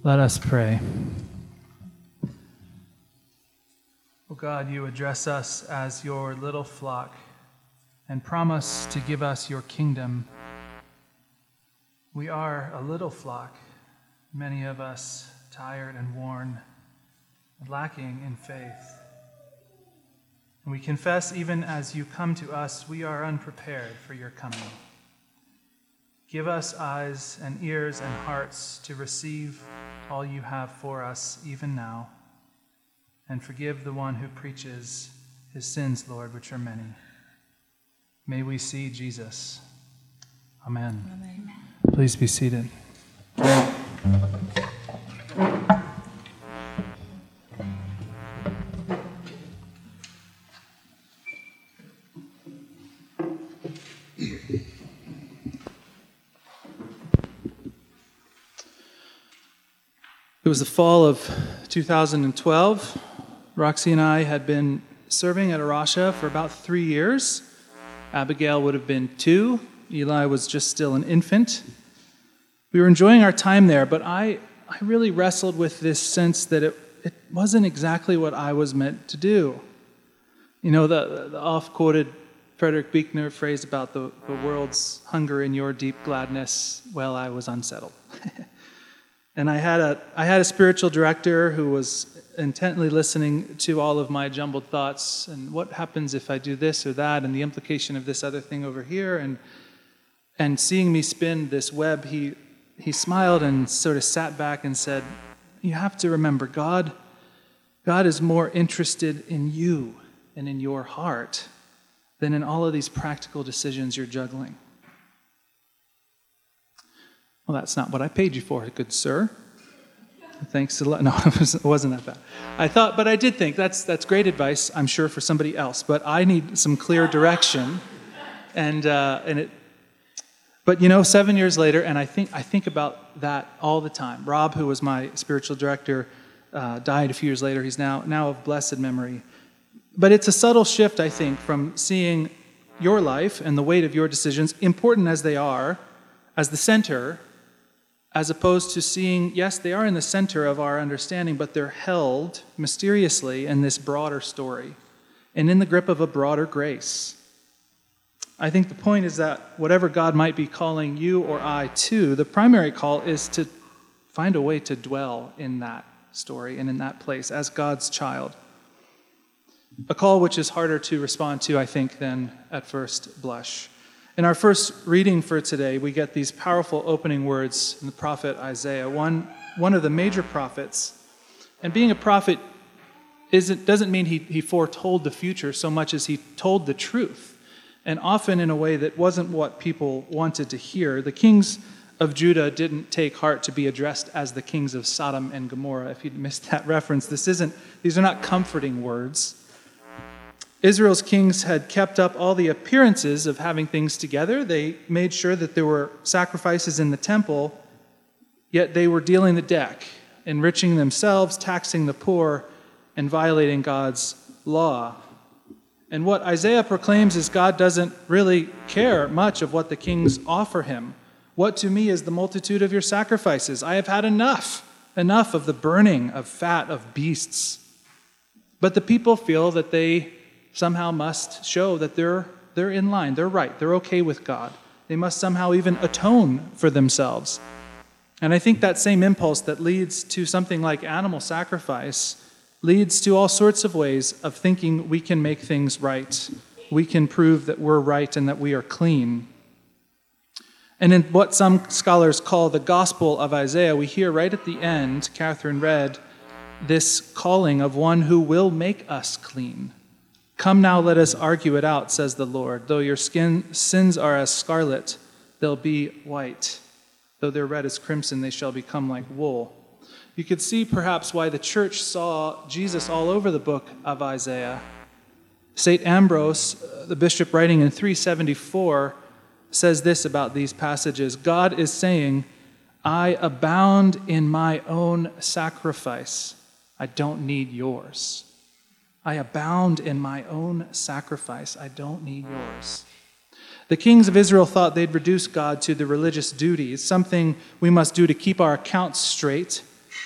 Let us pray. O God, you address us as your little flock and promise to give us your kingdom. We are a little flock, many of us tired and worn, and lacking in faith. And we confess, even as you come to us, we are unprepared for your coming. Give us eyes and ears and hearts to receive all you have for us even now, and forgive the one who preaches his sins, Lord, which are many. May we see Jesus. Amen. Amen. Please be seated. It was the fall of 2012. Roxy and I had been serving at Arasha for about 3 years. Abigail would have been 2. Eli was just still an infant. We were enjoying our time there, but I really wrestled with this sense that it wasn't exactly what I was meant to do. You know, the oft-quoted Frederick Buechner phrase about the world's hunger in your deep gladness. Well, I was unsettled. And I had a spiritual director who was intently listening to all of my jumbled thoughts and what happens if I do this or that and the implication of this other thing over here. And seeing me spin this web, he smiled and sort of sat back and said, you have to remember, God is more interested in you and in your heart than in all of these practical decisions you're juggling. Well, that's not what I paid you for, good sir. Thanks a lot. No, it wasn't that bad. But I did think that's great advice, I'm sure, for somebody else. But I need some clear direction, But 7 years later, and I think about that all the time. Rob, who was my spiritual director, died a few years later. He's now of blessed memory. But it's a subtle shift, I think, from seeing your life and the weight of your decisions, important as they are, as the center, as opposed to seeing, yes, they are in the center of our understanding, but they're held mysteriously in this broader story and in the grip of a broader grace. I think the point is that whatever God might be calling you or I to, the primary call is to find a way to dwell in that story and in that place as God's child. A call which is harder to respond to, I think, than at first blush. In our first reading for today, we get these powerful opening words from the prophet Isaiah, one of the major prophets. And being a prophet doesn't mean he foretold the future so much as he told the truth, and often in a way that wasn't what people wanted to hear. The kings of Judah didn't take heart to be addressed as the kings of Sodom and Gomorrah. If you'd missed that reference, these are not comforting words. Israel's kings had kept up all the appearances of having things together. They made sure that there were sacrifices in the temple, yet they were dealing the deck, enriching themselves, taxing the poor, and violating God's law. And what Isaiah proclaims is God doesn't really care much of what the kings offer him. What to me is the multitude of your sacrifices? I have had enough of the burning of fat of beasts. But the people feel that they somehow must show that they're in line, they're right, they're okay with God. They must somehow even atone for themselves. And I think that same impulse that leads to something like animal sacrifice leads to all sorts of ways of thinking we can make things right. We can prove that we're right and that we are clean. And in what some scholars call the Gospel of Isaiah, we hear right at the end, Catherine read, this calling of one who will make us clean. Come now, let us argue it out, says the Lord. Though your sins are as scarlet, they'll be white. Though they're red as crimson, they shall become like wool. You could see perhaps why the church saw Jesus all over the book of Isaiah. St. Ambrose, the bishop writing in 374, says this about these passages. God is saying, I abound in my own sacrifice. I don't need yours. I abound in my own sacrifice. I don't need yours. The kings of Israel thought they'd reduce God to the religious duties, something we must do to keep our accounts straight,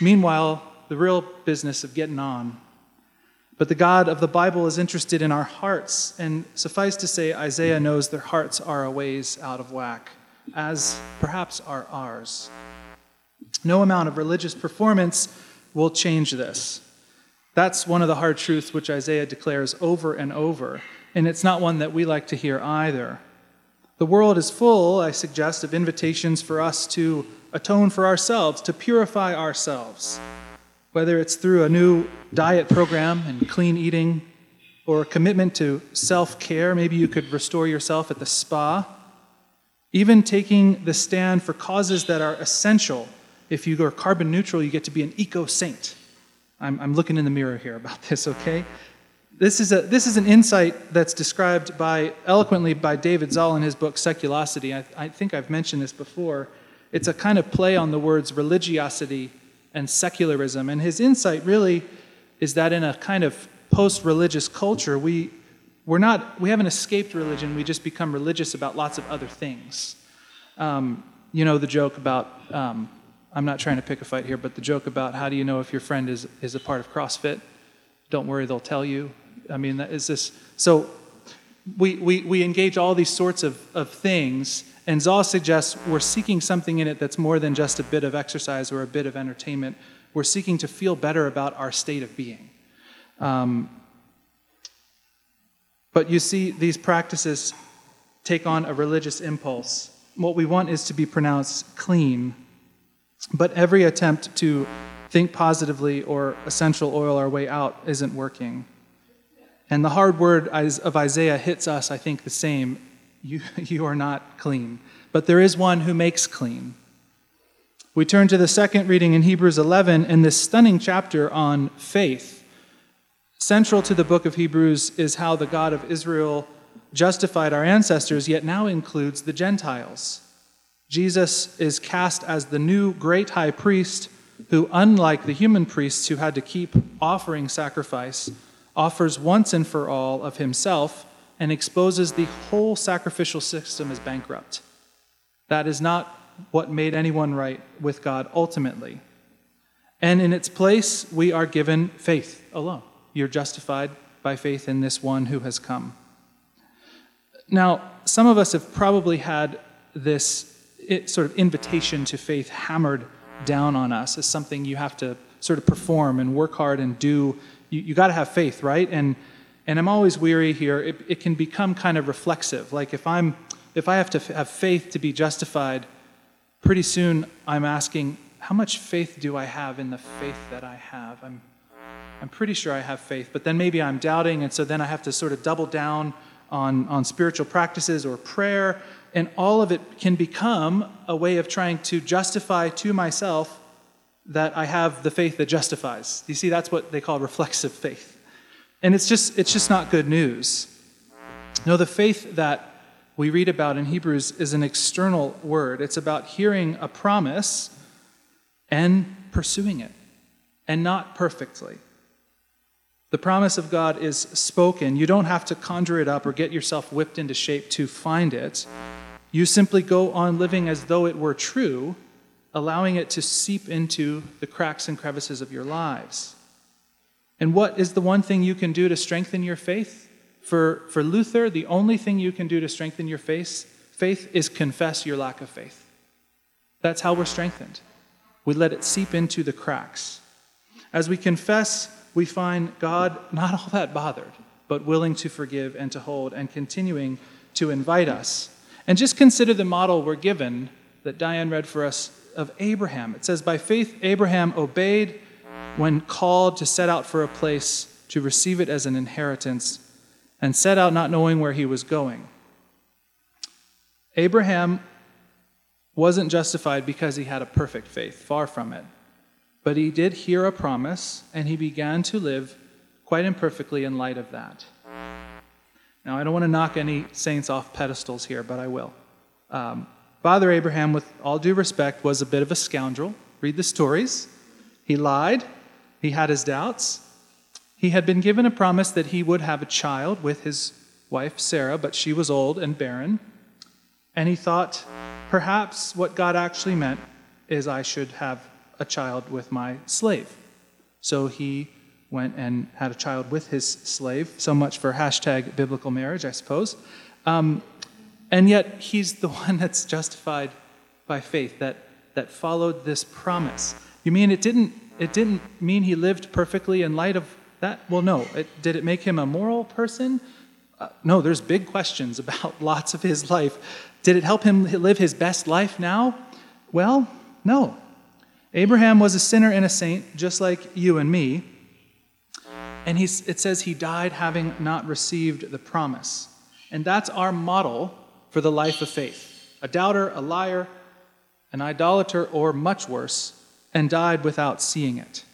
Meanwhile, the real business of getting on. But the God of the Bible is interested in our hearts, and suffice to say, Isaiah knows their hearts are a ways out of whack, as perhaps are ours. No amount of religious performance will change this. That's one of the hard truths which Isaiah declares over and over, and it's not one that we like to hear either. The world is full, I suggest, of invitations for us to atone for ourselves, to purify ourselves, whether it's through a new diet program and clean eating, or a commitment to self-care. Maybe you could restore yourself at the spa. Even taking the stand for causes that are essential. If you are carbon neutral, you get to be an eco-saint. I'm looking in the mirror here about this, okay? This is an insight that's described eloquently by David Zoll in his book Seculosity. I think I've mentioned this before. It's a kind of play on the words religiosity and secularism. And his insight really is that in a kind of post-religious culture, we haven't escaped religion, we just become religious about lots of other things. You know the joke about, I'm not trying to pick a fight here, but the joke about how do you know if your friend is a part of CrossFit? Don't worry, they'll tell you. I mean, that is this. So we engage all these sorts of things, and Zoll suggests we're seeking something in it that's more than just a bit of exercise or a bit of entertainment. We're seeking to feel better about our state of being. But you see, these practices take on a religious impulse. What we want is to be pronounced clean, but every attempt to think positively or essential oil our way out isn't working. And the hard word of Isaiah hits us, I think, the same. You are not clean. But there is one who makes clean. We turn to the second reading in Hebrews 11 and this stunning chapter on faith. Central to the book of Hebrews is how the God of Israel justified our ancestors, yet now includes the Gentiles. Jesus is cast as the new great high priest who, unlike the human priests who had to keep offering sacrifice, offers once and for all of himself and exposes the whole sacrificial system as bankrupt. That is not what made anyone right with God ultimately. And in its place, we are given faith alone. You're justified by faith in this one who has come. Now, some of us have probably had this sort of invitation to faith hammered down on us as something you have to sort of perform and work hard and do. You got to have faith, right? And I'm always weary here. It can become kind of reflexive. Like if I have to have faith to be justified, pretty soon I'm asking, how much faith do I have in the faith that I have? I'm pretty sure I have faith, but then maybe I'm doubting, and so then I have to sort of double down on spiritual practices or prayer, and all of it can become a way of trying to justify to myself that I have the faith that justifies. You see, that's what they call reflexive faith. And it's just not good news. No, the faith that we read about in Hebrews is an external word. It's about hearing a promise and pursuing it, and not perfectly. The promise of God is spoken. You don't have to conjure it up or get yourself whipped into shape to find it. You simply go on living as though it were true, allowing it to seep into the cracks and crevices of your lives. And what is the one thing you can do to strengthen your faith? For Luther, the only thing you can do to strengthen your faith is confess your lack of faith. That's how we're strengthened. We let it seep into the cracks. As we confess, we find God not all that bothered, but willing to forgive and to hold and continuing to invite us. And just consider the model we're given that Diane read for us of Abraham. It says, by faith, Abraham obeyed when called to set out for a place to receive it as an inheritance and set out not knowing where he was going. Abraham wasn't justified because he had a perfect faith, far from it. But he did hear a promise, and he began to live quite imperfectly in light of that. Now, I don't want to knock any saints off pedestals here, but I will. Father Abraham, with all due respect, was a bit of a scoundrel. Read the stories. He lied. He had his doubts. He had been given a promise that he would have a child with his wife, Sarah, but she was old and barren. And he thought, perhaps what God actually meant is I should have a child with my slave. So he went and had a child with his slave. So much for hashtag biblical marriage, I suppose. And yet he's the one that's justified by faith, that followed this promise. You mean it didn't mean he lived perfectly in light of that? Well, no. Did it make him a moral person? No, there's big questions about lots of his life. Did it help him live his best life now? Well, no. Abraham was a sinner and a saint, just like you and me. And it says he died having not received the promise. And that's our model for the life of faith. A doubter, a liar, an idolater, or much worse, and died without seeing it.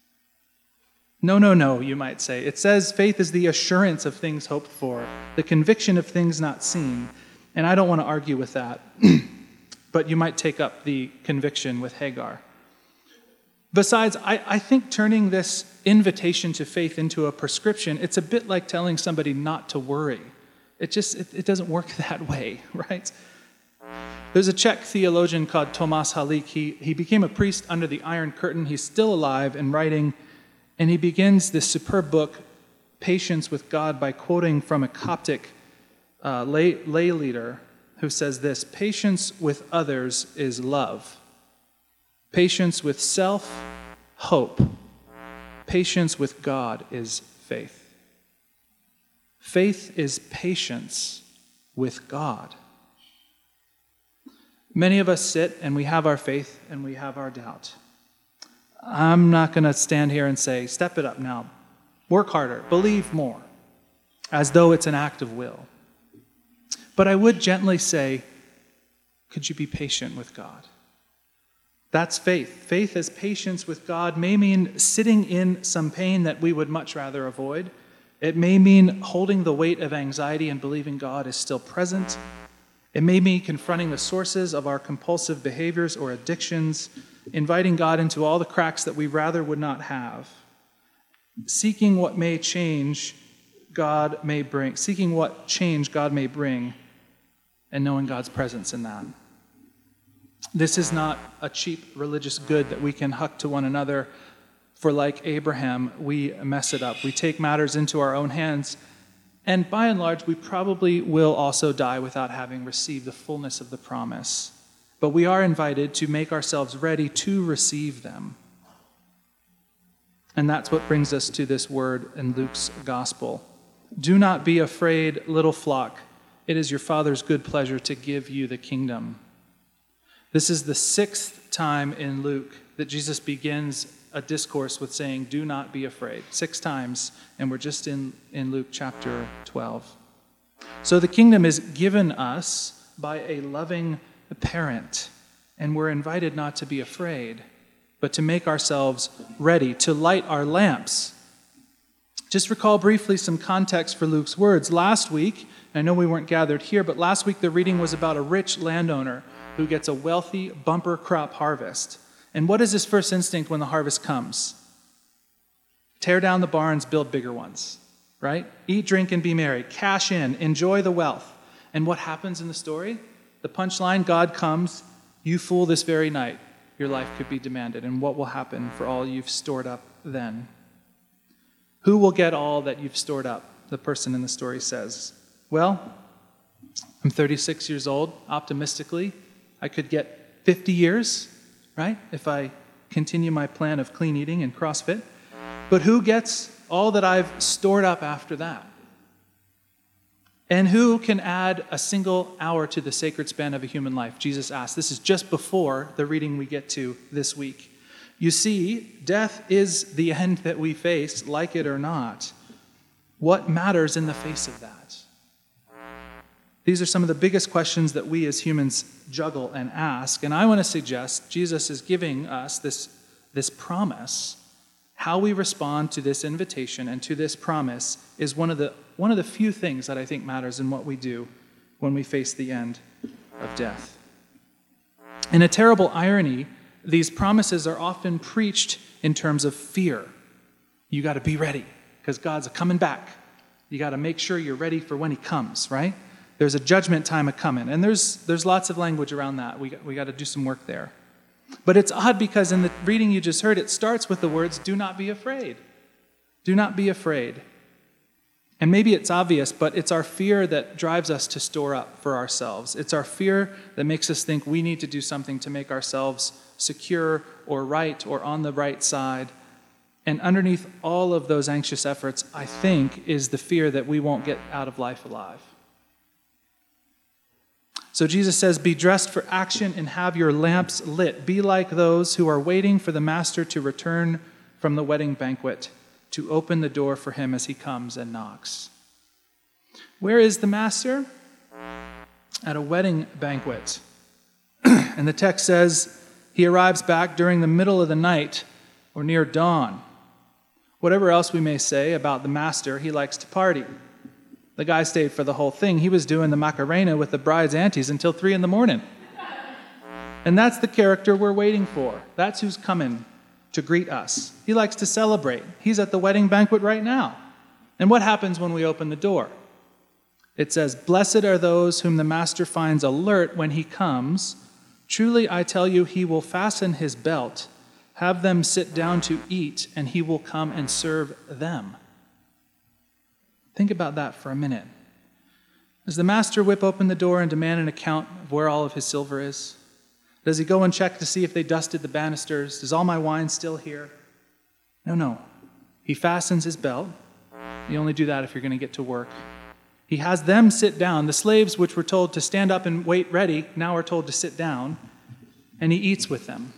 No, you might say. It says faith is the assurance of things hoped for, the conviction of things not seen. And I don't want to argue with that. But you might take up the conviction with Hagar. Besides, I think turning this invitation to faith into a prescription, it's a bit like telling somebody not to worry. It doesn't work that way, right? There's a Czech theologian called Tomáš Halík. He became a priest under the Iron Curtain. He's still alive and writing, and he begins this superb book, Patience with God, by quoting from a Coptic lay leader who says this: patience with others is love. Patience with self, hope. Patience with God is faith. Faith is patience with God. Many of us sit and we have our faith and we have our doubt. I'm not going to stand here and say, step it up now. Work harder. Believe more. As though it's an act of will. But I would gently say, could you be patient with God? That's faith. Faith as patience with God may mean sitting in some pain that we would much rather avoid. It may mean holding the weight of anxiety and believing God is still present. It may mean confronting the sources of our compulsive behaviors or addictions, inviting God into all the cracks that we rather would not have. Seeking what change God may bring, and knowing God's presence in that. This is not a cheap religious good that we can huck to one another, for like Abraham, we mess it up. We take matters into our own hands, and by and large, we probably will also die without having received the fullness of the promise. But we are invited to make ourselves ready to receive them. And that's what brings us to this word in Luke's gospel. Do not be afraid, little flock. It is your Father's good pleasure to give you the kingdom. This is the 6th time in Luke that Jesus begins a discourse with saying, do not be afraid. 6 times, and we're just in Luke chapter 12. So the kingdom is given us by a loving parent, and we're invited not to be afraid, but to make ourselves ready, to light our lamps. Just recall briefly some context for Luke's words. Last week, I know we weren't gathered here, but last week the reading was about a rich landowner who gets a wealthy bumper crop harvest. And what is his first instinct when the harvest comes? Tear down the barns, build bigger ones, right? Eat, drink, and be merry. Cash in, enjoy the wealth. And what happens in the story? The punchline, God comes, you fool, this very night, your life could be demanded. And what will happen for all you've stored up then? Who will get all that you've stored up? The person in the story says, well, I'm 36 years old, optimistically. I could get 50 years, right, if I continue my plan of clean eating and CrossFit. But who gets all that I've stored up after that? And who can add a single hour to the sacred span of a human life? Jesus asked. This is just before the reading we get to this week. You see, death is the end that we face, like it or not. What matters in the face of that? These are some of the biggest questions that we as humans juggle and ask. And I want to suggest Jesus is giving us this promise. How we respond to this invitation and to this promise is one of the few things that I think matters in what we do when we face the end of death. In a terrible irony, these promises are often preached in terms of fear. You got to be ready because God's coming back. You got to make sure you're ready for when he comes, right? There's a judgment time a coming, and there's lots of language around that. We got to do some work there. But it's odd because in the reading you just heard, it starts with the words, do not be afraid. Do not be afraid. And maybe it's obvious, but it's our fear that drives us to store up for ourselves. It's our fear that makes us think we need to do something to make ourselves secure or right or on the right side. And underneath all of those anxious efforts, I think, is the fear that we won't get out of life alive. So Jesus says, be dressed for action and have your lamps lit. Be like those who are waiting for the master to return from the wedding banquet, to open the door for him as he comes and knocks. Where is the master? At a wedding banquet. And the text says he arrives back during the middle of the night or near dawn. Whatever else we may say about the master, he likes to party. The guy stayed for the whole thing. He was doing the Macarena with the bride's aunties until 3 a.m. And that's the character we're waiting for. That's who's coming to greet us. He likes to celebrate. He's at the wedding banquet right now. And what happens when we open the door? It says, blessed are those whom the master finds alert when he comes. Truly, I tell you, he will fasten his belt, have them sit down to eat, and he will come and serve them. Think about that for a minute. Does the master whip open the door and demand an account of where all of his silver is? Does he go and check to see if they dusted the banisters? Is all my wine still here? No. He fastens his belt. You only do that if you're going to get to work. He has them sit down. The slaves, which were told to stand up and wait ready, now are told to sit down. And he eats with them.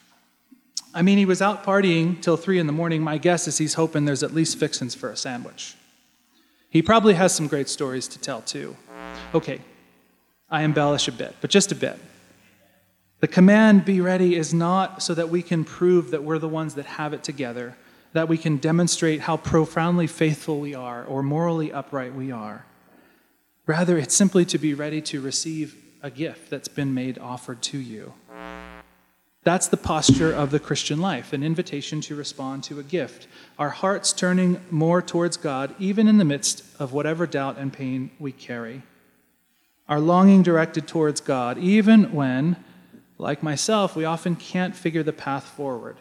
I mean, he was out partying till 3 a.m. My guess is he's hoping there's at least fixins for a sandwich. He probably has some great stories to tell, too. Okay, I embellish a bit, but just a bit. The command, be ready, is not so that we can prove that we're the ones that have it together, that we can demonstrate how profoundly faithful we are or morally upright we are. Rather, it's simply to be ready to receive a gift that's been made offered to you. That's the posture of the Christian life, an invitation to respond to a gift. Our hearts turning more towards God, even in the midst of whatever doubt and pain we carry. Our longing directed towards God, even when, like myself, we often can't figure the path forward.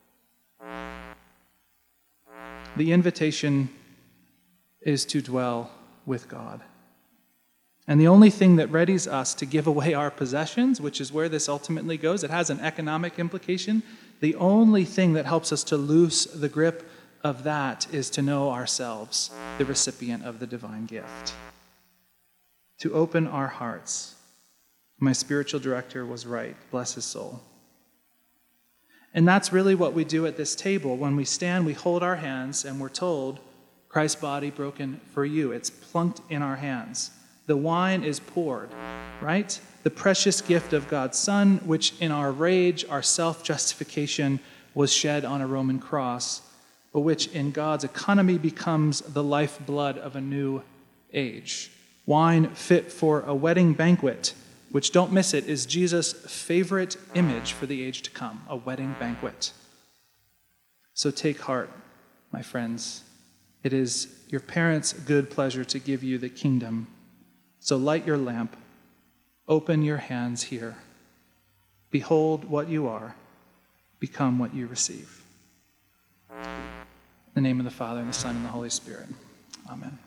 The invitation is to dwell with God. And the only thing that readies us to give away our possessions, which is where this ultimately goes, it has an economic implication. The only thing that helps us to loose the grip of that is to know ourselves, the recipient of the divine gift. To open our hearts. My spiritual director was right. Bless his soul. And that's really what we do at this table. When we stand, we hold our hands, and we're told, Christ's body broken for you. It's plunked in our hands. The wine is poured, right? The precious gift of God's Son, which in our rage, our self-justification, was shed on a Roman cross, but which in God's economy becomes the lifeblood of a new age. Wine fit for a wedding banquet, which, don't miss it, is Jesus' favorite image for the age to come, a wedding banquet. So take heart, my friends. It is your parents' good pleasure to give you the kingdom. So light your lamp, open your hands here. Behold what you are, become what you receive. In the name of the Father, and the Son, and the Holy Spirit. Amen.